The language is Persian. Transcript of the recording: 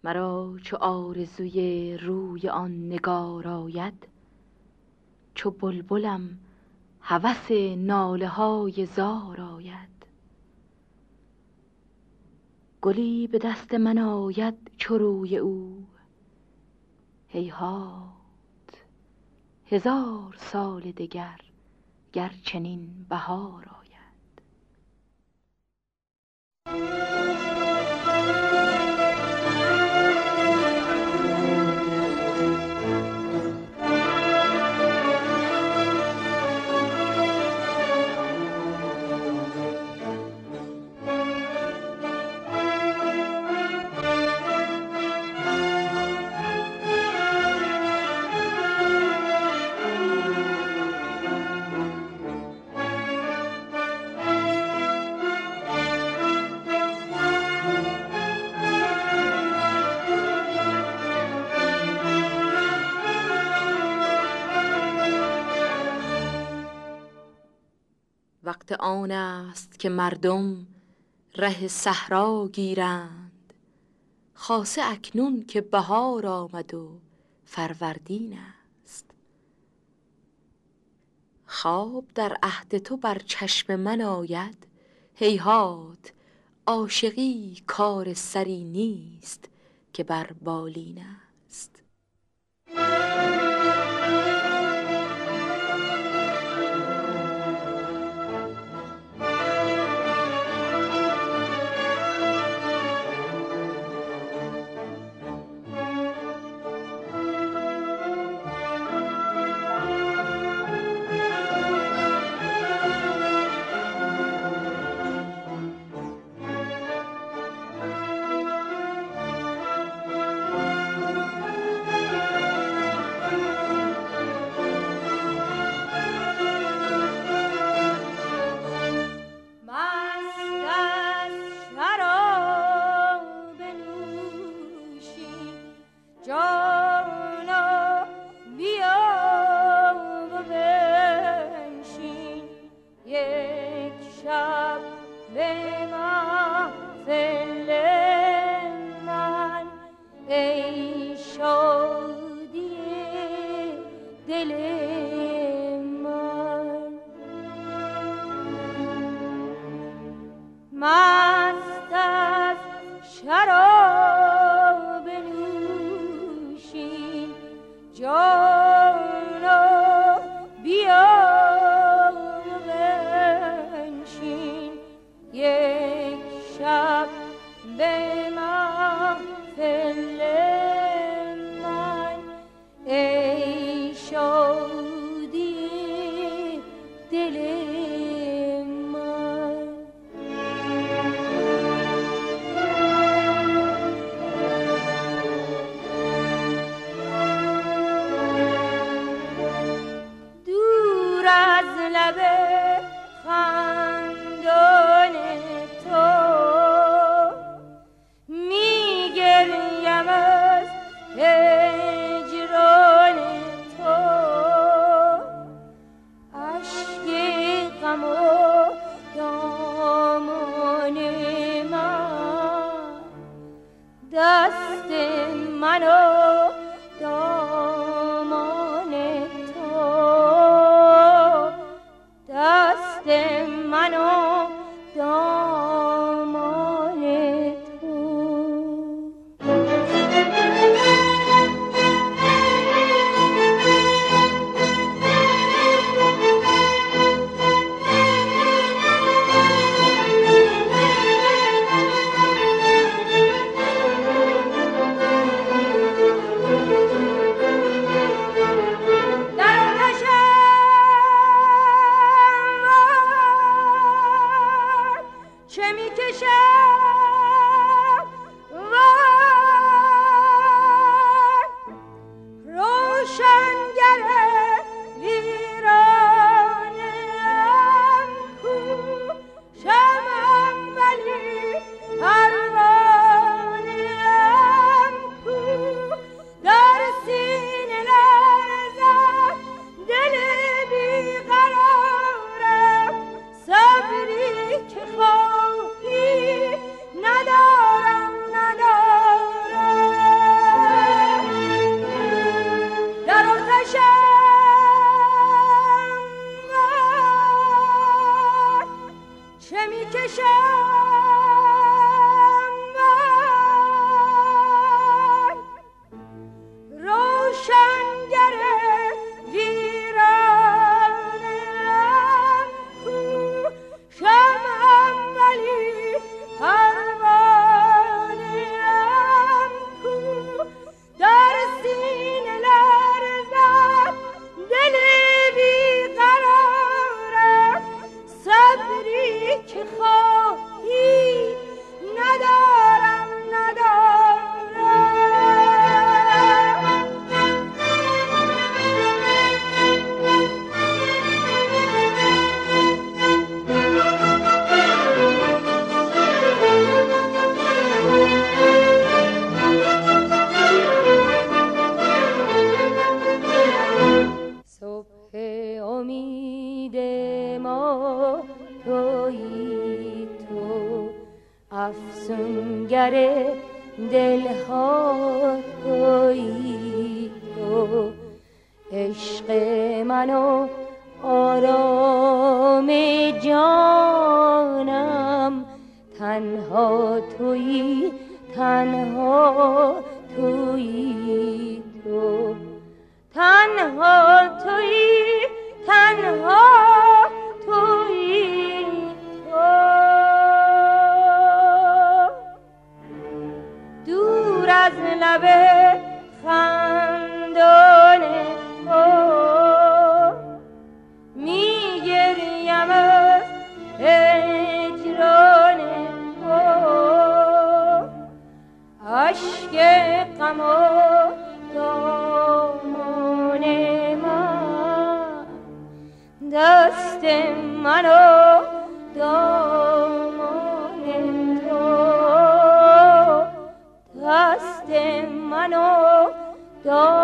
مرا چو آرزوی روی آن نگار آید، چو بلبلم هوس ناله های زار آید. گلی به دست من آید چو روی او، هیهات 1000 سال دگر گر چنین بهار آید. وقت آن است که مردم ره صحرا گیرند، خاصه اکنون که بهار آمد و فروردین است. خواب در عهد تو بر چشم من آید، هیهات عاشقی کار سری نیست که بر بالین است. مست از شراب نوشین جانا بیا و بنشین، یک شب به محفل من ای شادی دل خندان تو میگریم از هجران تو، اشک غم و دامان من، دست من و دامان تو، دست من و دامان تو. دلها تویی تو، عشق من و آرام جانم، تنها تویی، تنها تویی تو، تنها تویی، تنها تویی تو. دور از لب خندان تو می گریم از هجران تو، اشک غم و دامان من، دست من و دامان تو، دست من و دامان